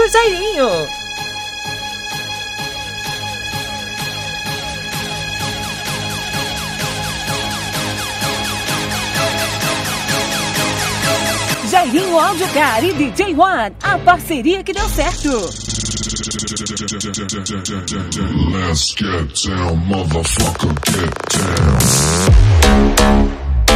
Jairinho. Jairinho Audiocar e DJ One, a parceria que deu certo. Let's get down, motherfucker, get down.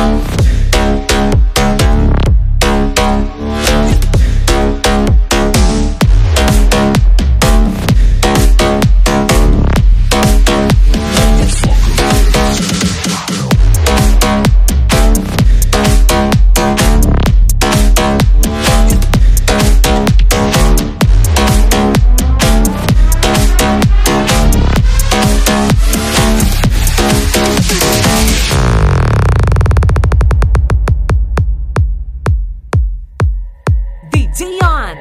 DJ On.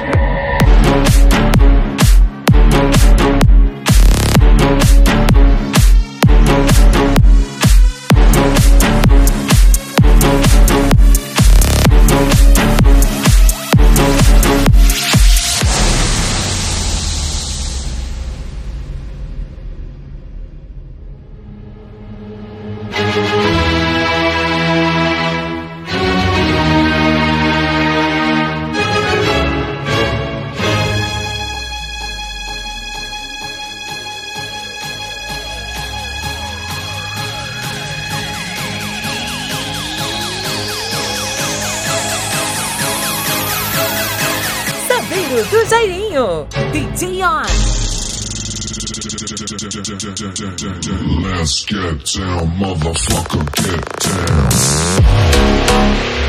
Do Jairinho, DJ On. Let's get down, motherfucker, get down.